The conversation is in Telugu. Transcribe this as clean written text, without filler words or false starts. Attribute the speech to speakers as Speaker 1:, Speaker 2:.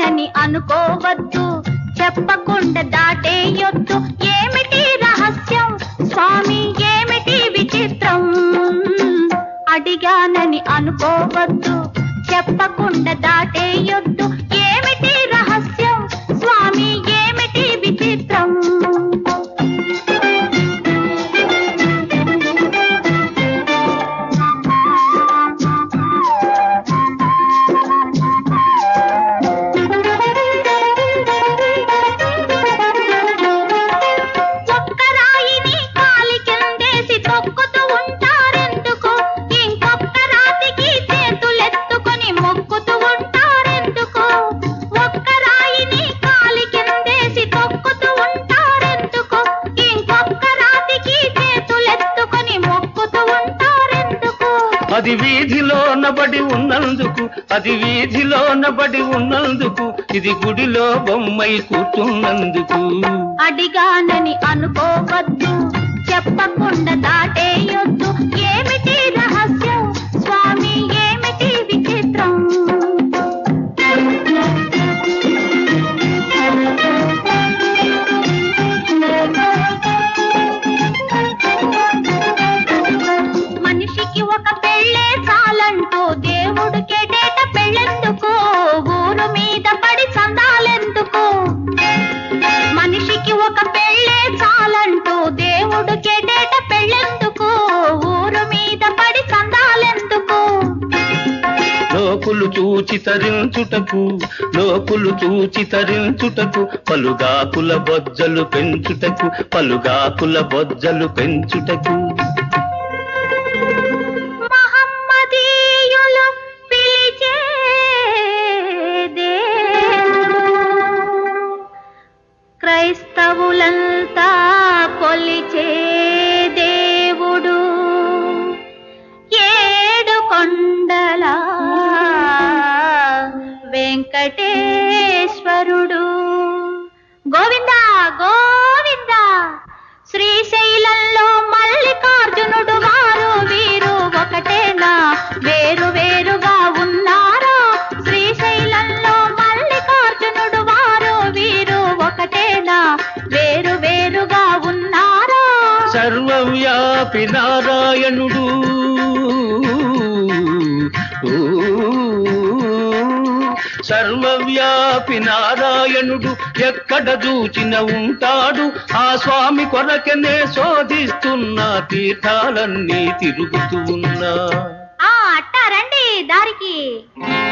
Speaker 1: అడిగానని అనుకోవద్దు, చెప్పకుండా దాటేయొద్దు. ఏమిటి రహస్యం స్వామి, ఏమిటి విచిత్రం? అడిగానని అనుకోవద్దు, చెప్పకుండా దాటేయొద్దు. ఏమిటి రహస్యం స్వామి, ఏమిటి విచిత్రం?
Speaker 2: అది వీధిలోన బడి ఉన్నందుకు, అది వీధిలోన బడి ఉన్నందుకు, ఇది గుడిలో బొమ్మై కూర్చున్నందుకు.
Speaker 1: అడిగానని అనుకోవద్దు, చెప్పకుండా దాటేయొద్దు. ఏమిటి రహస్యం స్వామి, ఏమిటి విచిత్రం? మనిషికి ఒక పెళ్ళే చాలంటూ దేవుడికేటేట పెళ్ళెందుకో, ఊరు మీద పడి చందాలెందుకో? మనిషికి ఒక పెళ్ళే చాలంటూ దేవుడికేటేట పెళ్ళెందుకో, ఊరు మీద పడి చందాలెందుకో?
Speaker 2: లోకులు చూచి తరించుటకు, లోకులు చూచి తరించుటకు, పలుగాకుల బొజ్జలు పెంచుటకు, పలుగాకుల బొజ్జలు పెంచుటకు.
Speaker 1: మహమ్మదీయులు పిలిచే దేవుడు, క్రైస్తవులంతా కొలిచే దేవుడు, ఏడు కొండల వెంకటేశ్వరుడు. గోవిందా గోవిందా. శ్రీశైలంలో మల్లికార్జునుడు వారు వీరు ఒకటేనా, వేరు వేరుగా ఉన్నారా? శ్రీశైలంలో మల్లికార్జునుడు వారు వీరు ఒకటేనా, వేరు వేరుగా ఉన్నారా?
Speaker 2: సర్వవ్యాపి నారాయణుడు, సర్వవ్యాపి నారాయణుడు ఎక్కడ చూచిన ఉంటాడు. ఆ స్వామి కొరకనే శోధిస్తున్న తీర్థాలన్నీ తిరుగుతూ ఉన్నా.
Speaker 1: అట్టారండి దారికి.